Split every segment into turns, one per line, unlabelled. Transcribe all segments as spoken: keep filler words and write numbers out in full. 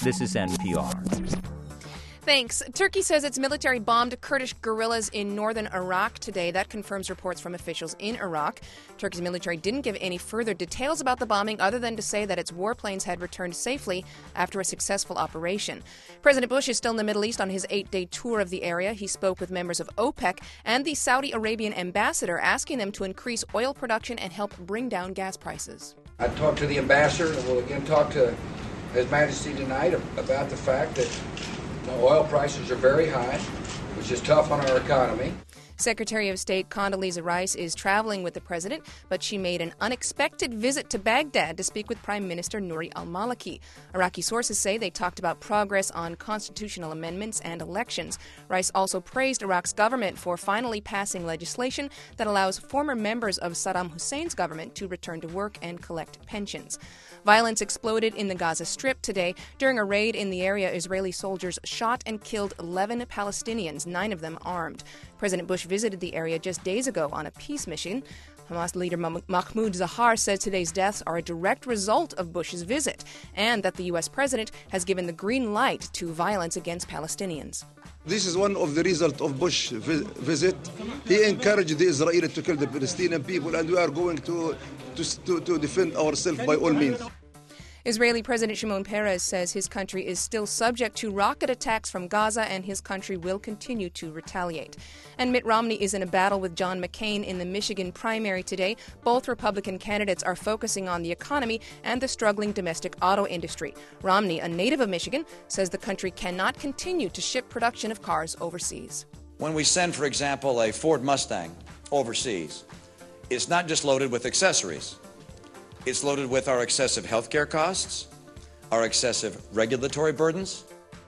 This is N P R.
Thanks. Turkey says its military bombed Kurdish guerrillas in northern Iraq today. That confirms reports from officials in Iraq. Turkey's military didn't give any further details about the bombing other than to say that its warplanes had returned safely after a successful operation. President Bush is still in the Middle East on his eight-day tour of the area. He spoke with members of OPEC and the Saudi Arabian ambassador, asking them to increase oil production and help bring down gas prices.
I talked to the ambassador, and we'll again talk to His Majesty tonight about the fact that oil prices are very high, which is tough on our economy.
Secretary of State Condoleezza Rice is traveling with the president, but she made an unexpected visit to Baghdad to speak with Prime Minister Nouri al-Maliki. Iraqi sources say they talked about progress on constitutional amendments and elections. Rice also praised Iraq's government for finally passing legislation that allows former members of Saddam Hussein's government to return to work and collect pensions. Violence exploded in the Gaza Strip today. During a raid in the area, Israeli soldiers shot and killed eleven Palestinians, nine of them armed. President Bush visited the area just days ago on a peace mission. Hamas leader Mahmoud Zahar said today's deaths are a direct result of Bush's visit and that the U S president has given the green light to violence against Palestinians.
This is one of the results of Bush's vi- visit. He encouraged the Israelis to kill the Palestinian people, and we are going to, to, to defend ourselves by all means.
Israeli President Shimon Peres says his country is still subject to rocket attacks from Gaza and his country will continue to retaliate. And Mitt Romney is in a battle with John McCain in the Michigan primary today. Both Republican candidates are focusing on the economy and the struggling domestic auto industry. Romney, a native of Michigan, says the country cannot continue to ship production of cars overseas.
When we send, for example, a Ford Mustang overseas, it's not just loaded with accessories. It's loaded with our excessive health care costs, our excessive regulatory burdens.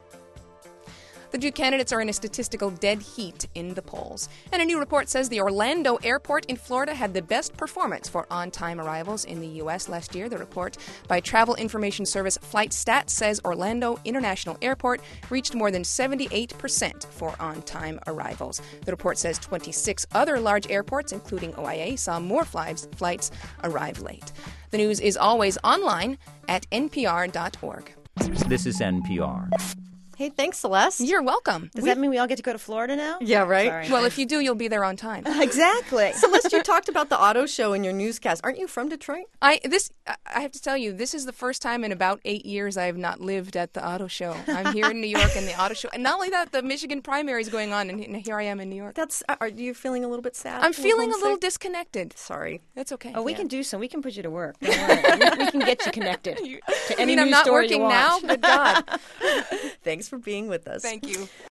The two candidates are in a statistical dead heat in the polls. And a new report says the Orlando airport in Florida had the best performance for on-time arrivals in the U S last year. The report by travel information service FlightStats says Orlando International Airport reached more than seventy-eight percent for on-time arrivals. The report says twenty-six other large airports, including O I A, saw more flights, flights arrive late. The news is always online at N P R dot org.
This is N P R.
Hey, thanks, Celeste.
You're welcome.
Does we, that mean we all get to go to Florida now?
Yeah, right?
Sorry.
Well, if you do, you'll be there on time.
Exactly. Celeste, you talked about the auto show in your newscast. Aren't you from Detroit?
I this I have to tell you, this is the first time in about eight years I have not lived at the auto show. I'm here in New York and the auto show. And not only that, the Michigan primary is going on, and here I am in New York.
That's. Are you feeling a little bit sad?
I'm feeling a little disconnected.
Sorry.
That's okay.
Oh, we
yeah.
can do some. We can put you to work. Don't worry. we can get you connected to any
I mean,
news
I'm not
story
working
you want.
now, but God.
Thanks for being with us.
Thank you.